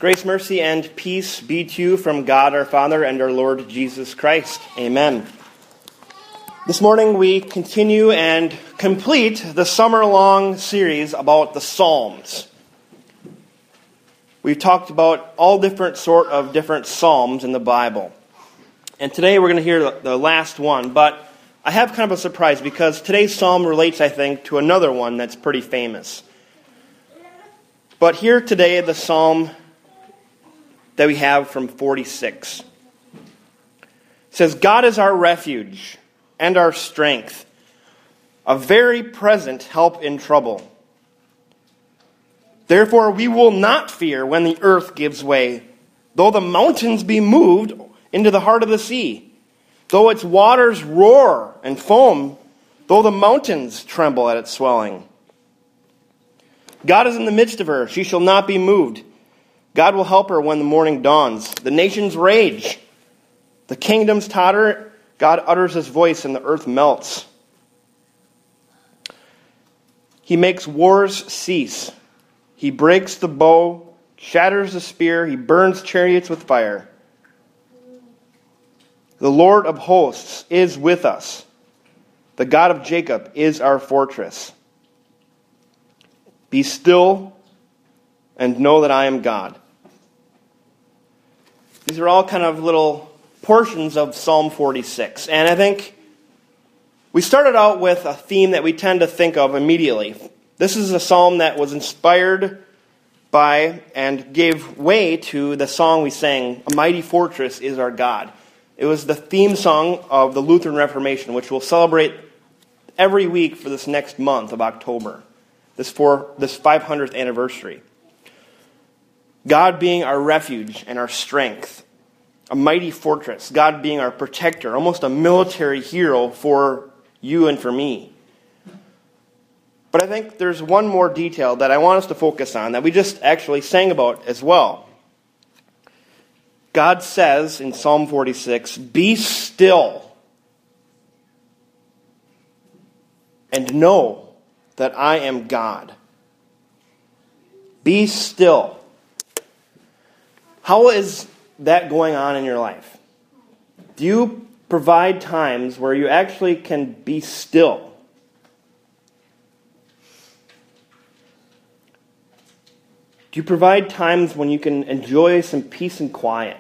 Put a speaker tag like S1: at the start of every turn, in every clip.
S1: Grace, mercy, and peace be to you from God our Father and our Lord Jesus Christ. Amen. This morning we continue and complete the summer-long series about the Psalms. We've talked about all different psalms in the Bible. And today we're going to hear the last one, but I have kind of a surprise because today's psalm relates, I think, to another one that's pretty famous. But here today, the psalm that we have from 46. It says, God is our refuge and our strength, a very present help in trouble. Therefore we will not fear when the earth gives way, though the mountains be moved into the heart of the sea, though its waters roar and foam, though the mountains tremble at its swelling. God is in the midst of her, she shall not be moved. God will help her when the morning dawns. The nations rage. The kingdoms totter. God utters his voice and the earth melts. He makes wars cease. He breaks the bow, shatters the spear. He burns chariots with fire. The Lord of hosts is with us. The God of Jacob is our fortress. Be still and know that I am God. These are all kind of little portions of Psalm 46. And I think we started out with a theme that we tend to think of immediately. This is a psalm that was inspired by and gave way to the song we sang, A Mighty Fortress is Our God. It was the theme song of the Lutheran Reformation, which we'll celebrate every week for this next month of October, this 500th anniversary. God being our refuge and our strength, a mighty fortress, God being our protector, almost a military hero for you and for me. But I think there's one more detail that I want us to focus on that we just actually sang about as well. God says in Psalm 46, be still and know that I am God. Be still. How is that going on in your life? Do you provide times where you actually can be still? Do you provide times when you can enjoy some peace and quiet?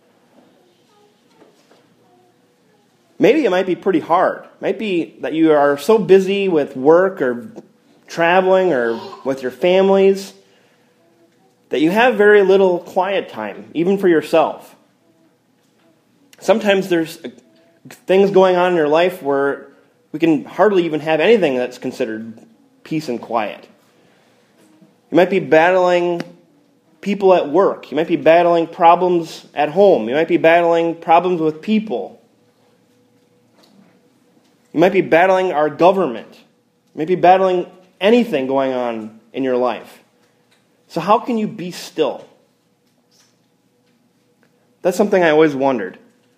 S1: Maybe it might be pretty hard. It might be that you are so busy with work or traveling or with your families that you have very little quiet time, even for yourself. Sometimes there's things going on in your life where we can hardly even have anything that's considered peace and quiet. You might be battling people at work. You might be battling problems at home. You might be battling problems with people. You might be battling our government. You might be battling anything going on in your life. So how can you be still? That's something I always wondered.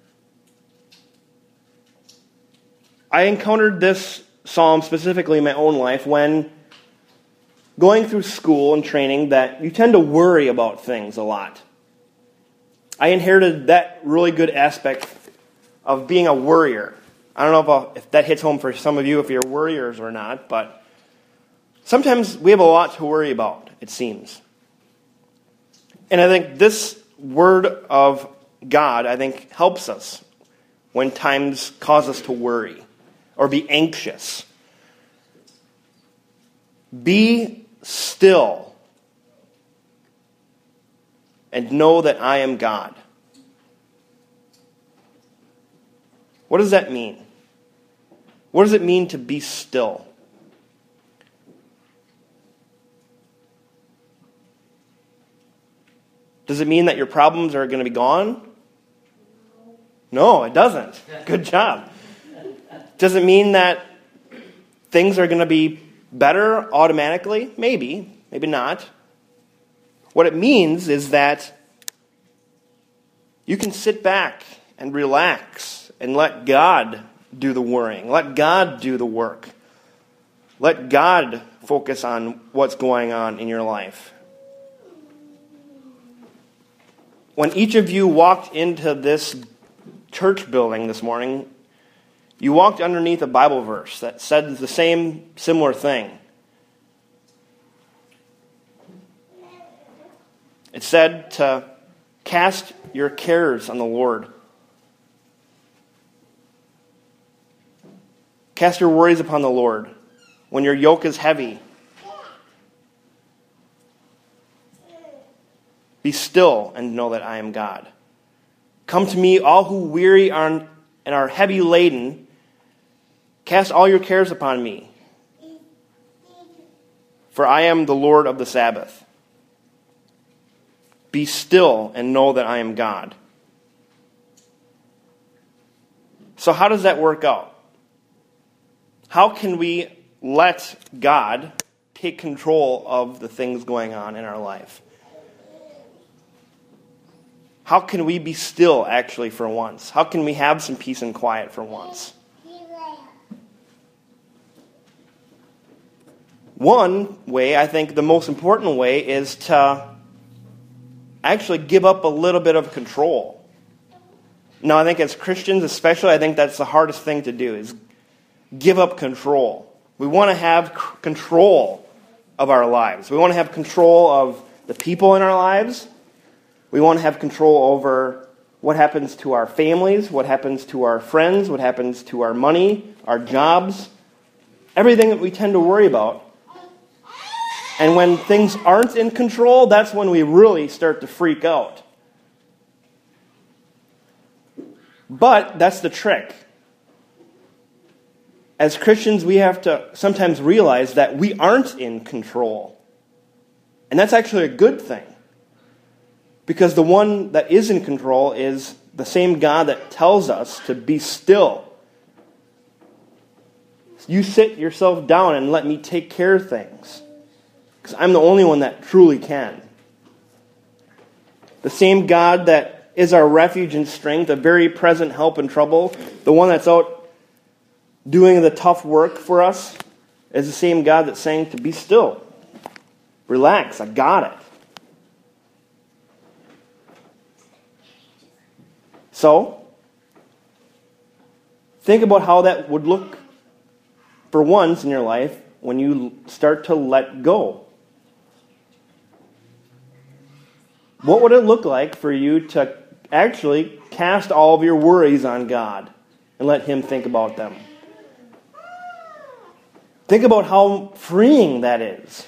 S1: I encountered this psalm specifically in my own life when going through school and training that you tend to worry about things a lot. I inherited that really good aspect of being a worrier. I don't know if that hits home for some of you, if you're worriers or not, but sometimes we have a lot to worry about, it seems. And I think this word of God, helps us when times cause us to worry or be anxious. Be still and know that I am God. What does that mean? What does it mean to be still? Does it mean that your problems are going to be gone? No, it doesn't. Good job. Does it mean that things are going to be better automatically? Maybe, maybe not. What it means is that you can sit back and relax and let God do the worrying. Let God do the work. Let God focus on what's going on in your life. when each of you walked into this church building this morning, you walked underneath a Bible verse that said the same similar thing. It said to cast your cares on the Lord. Cast your worries upon the Lord when your yoke is heavy. Be still and know that I am God. Come to me, all who weary and are heavy laden. Cast all your cares upon me. For I am the Lord of the Sabbath. Be still and know that I am God. So how does that work out? How can we let God take control of the things going on in our life? How can we be still, actually, for once? How can we have some peace and quiet for once? One way, I think the most important way, is to actually give up a little bit of control. Now, I think as Christians especially, I think that's the hardest thing to do, is give up control. We want to have control of our lives. We want to have control of the people in our lives. We want to have control over what happens to our families, what happens to our friends, what happens to our money, our jobs, everything that we tend to worry about. And when things aren't in control, that's when we really start to freak out. But that's the trick. As Christians, we have to sometimes realize that we aren't in control. And that's actually a good thing. Because the one that is in control is the same God that tells us to be still. You sit yourself down and let me take care of things. Because I'm the only one that truly can. The same God that is our refuge and strength, a very present help in trouble, the one that's out doing the tough work for us, is the same God that's saying to be still. Relax, I got it. So, think about how that would look for once in your life when you start to let go. What would it look like for you to actually cast all of your worries on God and let Him think about them? Think about how freeing that is.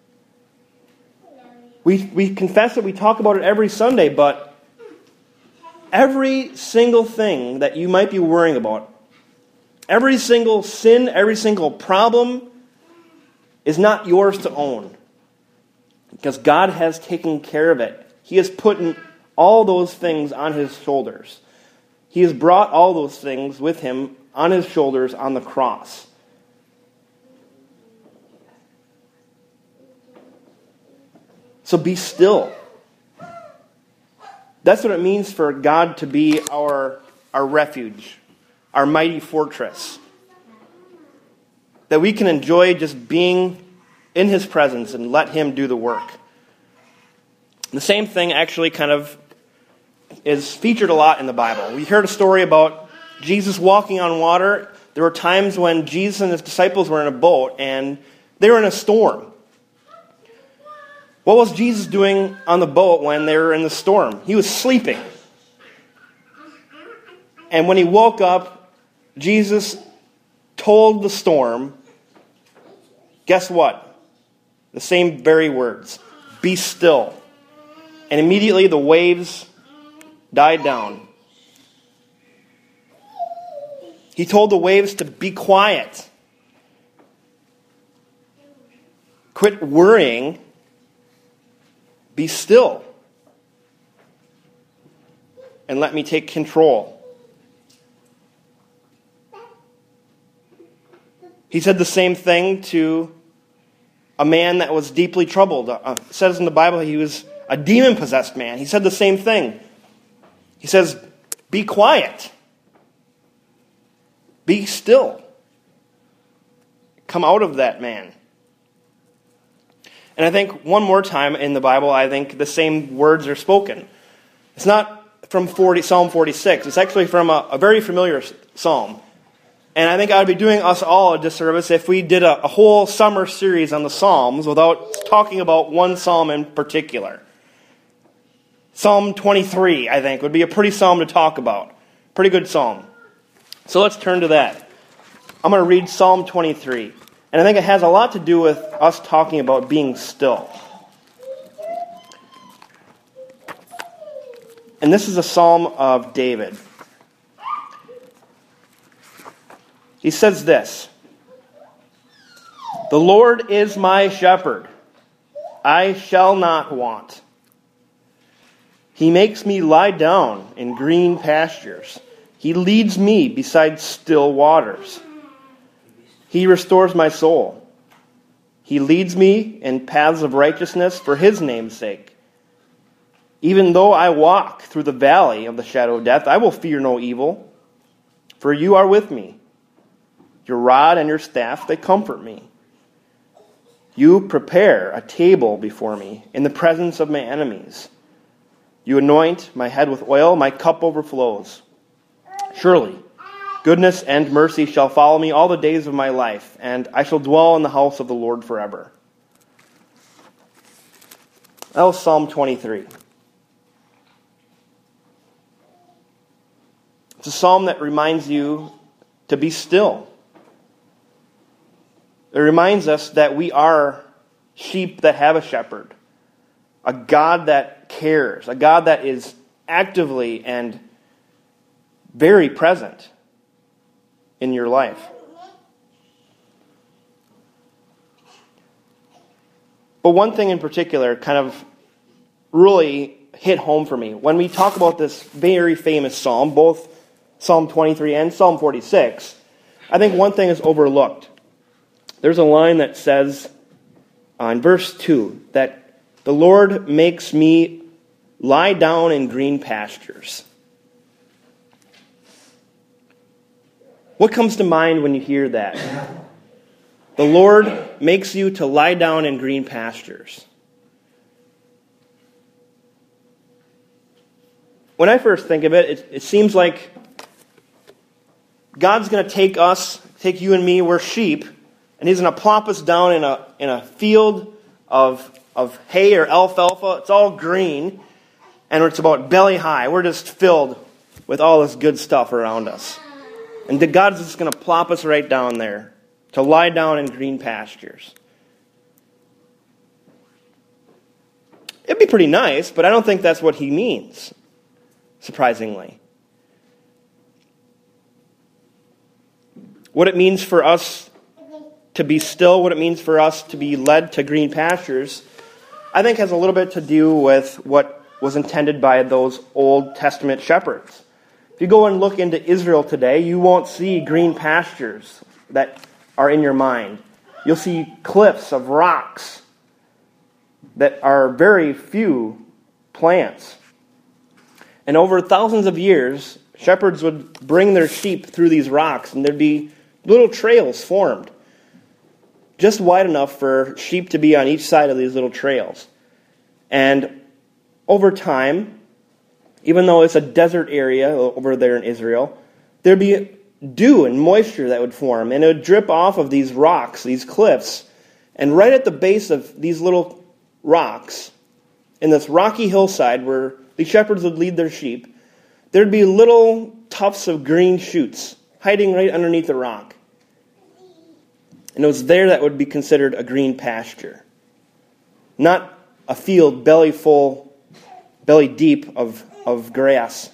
S1: We confess it, we talk about it every Sunday, but every single thing that you might be worrying about, every single sin, every single problem is not yours to own. Because God has taken care of it. He has put all those things on His shoulders. He has brought all those things with Him on His shoulders on the cross. So be still. That's what it means for God to be our refuge, our mighty fortress. That we can enjoy just being in His presence and let Him do the work. The same thing actually kind of is featured a lot in the Bible. We heard a story about Jesus walking on water. There were times when Jesus and His disciples were in a boat and they were in a storm. What was Jesus doing on the boat when they were in the storm? He was sleeping. And when He woke up, Jesus told the storm, guess what? The same very words. Be still. And immediately the waves died down. He told the waves to be quiet. Quit worrying. Be still. And let me take control. He said the same thing to a man that was deeply troubled. It says in the Bible he was a demon-possessed man. He said the same thing. He says, be quiet. Be still. Come out of that man. And I think one more time in the Bible, I think the same words are spoken. It's not from Psalm 46. It's actually from a very familiar psalm. And I think I would be doing us all a disservice if we did a whole summer series on the Psalms without talking about one psalm in particular. Psalm 23, I think, would be a pretty psalm to talk about. Pretty good psalm. So let's turn to that. I'm going to read Psalm 23. And I think it has a lot to do with us talking about being still. And this is a psalm of David. He says this, "The Lord is my shepherd. I shall not want. He makes me lie down in green pastures. He leads me beside still waters. He restores my soul. He leads me in paths of righteousness for his name's sake. Even though I walk through the valley of the shadow of death, I will fear no evil, for you are with me. Your rod and your staff, they comfort me. You prepare a table before me in the presence of my enemies. You anoint my head with oil, my cup overflows. Surely, goodness and mercy shall follow me all the days of my life, and I shall dwell in the house of the Lord forever." That was Psalm 23. It's a psalm that reminds you to be still. It reminds us that we are sheep that have a shepherd, a God that cares, a God that is actively and very present in your life. But one thing in particular kind of really hit home for me. When we talk about this very famous psalm, both Psalm 23 and Psalm 46, I think one thing is overlooked. There's a line that says in verse 2 that the Lord makes me lie down in green pastures. What comes to mind when you hear that? The Lord makes you to lie down in green pastures. When I first think of it, it seems like God's going to take you and me, we're sheep, and He's going to plop us down in a field of hay or alfalfa. It's all green, and it's about belly high. We're just filled with all this good stuff around us. And God's just going to plop us right down there to lie down in green pastures. It'd be pretty nice, but I don't think that's what He means, surprisingly. What it means for us to be still, what it means for us to be led to green pastures, I think has a little bit to do with what was intended by those Old Testament shepherds. If you go and look into Israel today, you won't see green pastures that are in your mind. You'll see cliffs of rocks that are very few plants. And over thousands of years, shepherds would bring their sheep through these rocks, and there'd be little trails formed, just wide enough for sheep to be on each side of these little trails. And over time, even though it's a desert area over there in Israel, there'd be dew and moisture that would form, and it would drip off of these rocks, these cliffs. And right at the base of these little rocks, in this rocky hillside where the shepherds would lead their sheep, there'd be little tufts of green shoots hiding right underneath the rock. And it was there that would be considered a green pasture. Not a field belly deep of grass.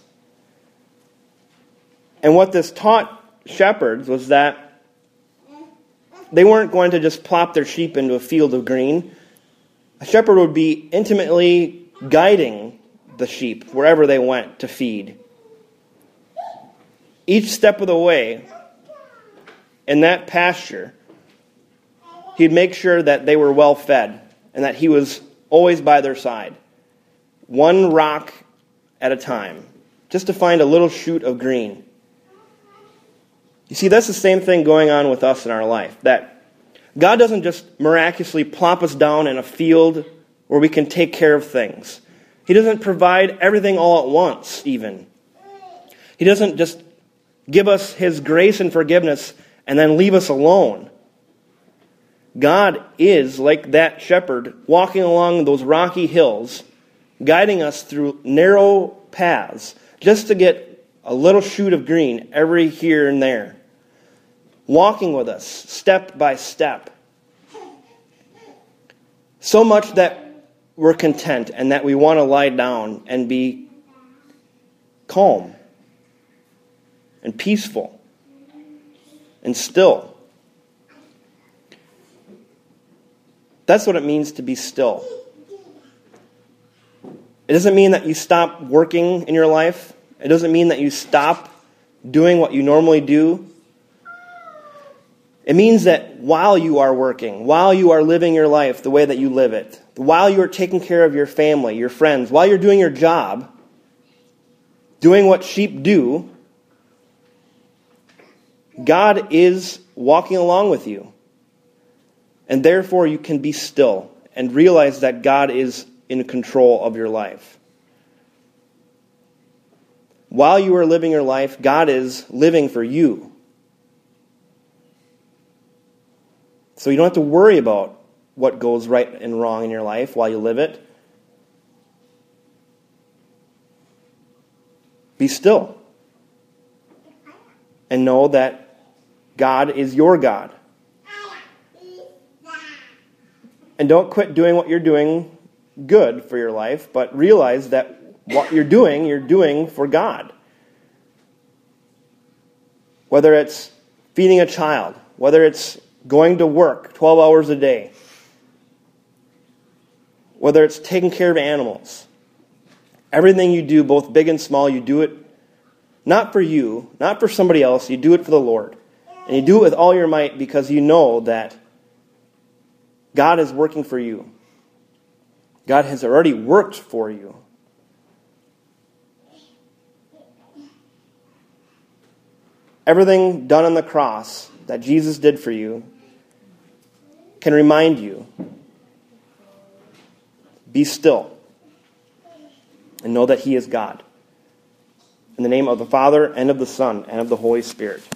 S1: And what this taught shepherds was that they weren't going to just plop their sheep into a field of green. A shepherd would be intimately guiding the sheep wherever they went to feed. Each step of the way in that pasture, he'd make sure that they were well fed and that he was always by their side, one rock at a time, just to find a little shoot of green. You see, that's the same thing going on with us in our life, that God doesn't just miraculously plop us down in a field where we can take care of things. He doesn't provide everything all at once, even. He doesn't just give us His grace and forgiveness and then leave us alone. God is like that shepherd walking along those rocky hills, guiding us through narrow paths just to get a little shoot of green every here and there. Walking with us step by step. So much that we're content and that we want to lie down and be calm and peaceful and still. That's what it means to be still. It doesn't mean that you stop working in your life. It doesn't mean that you stop doing what you normally do. It means that while you are working, while you are living your life the way that you live it, while you are taking care of your family, your friends, while you're doing your job, doing what sheep do, God is walking along with you. And therefore you can be still and realize that God is in control of your life. While you are living your life, God is living for you. So you don't have to worry about what goes right and wrong in your life while you live it. Be still. And know that God is your God. And don't quit doing what you're doing good for your life, but realize that what you're doing for God. Whether it's feeding a child, whether it's going to work 12 hours a day, whether it's taking care of animals. Everything you do, both big and small, you do it not for you, not for somebody else, you do it for the Lord. And you do it with all your might because you know that God is working for you. God has already worked for you. Everything done on the cross that Jesus did for you can remind you, be still and know that He is God. In the name of the Father, and of the Son, and of the Holy Spirit.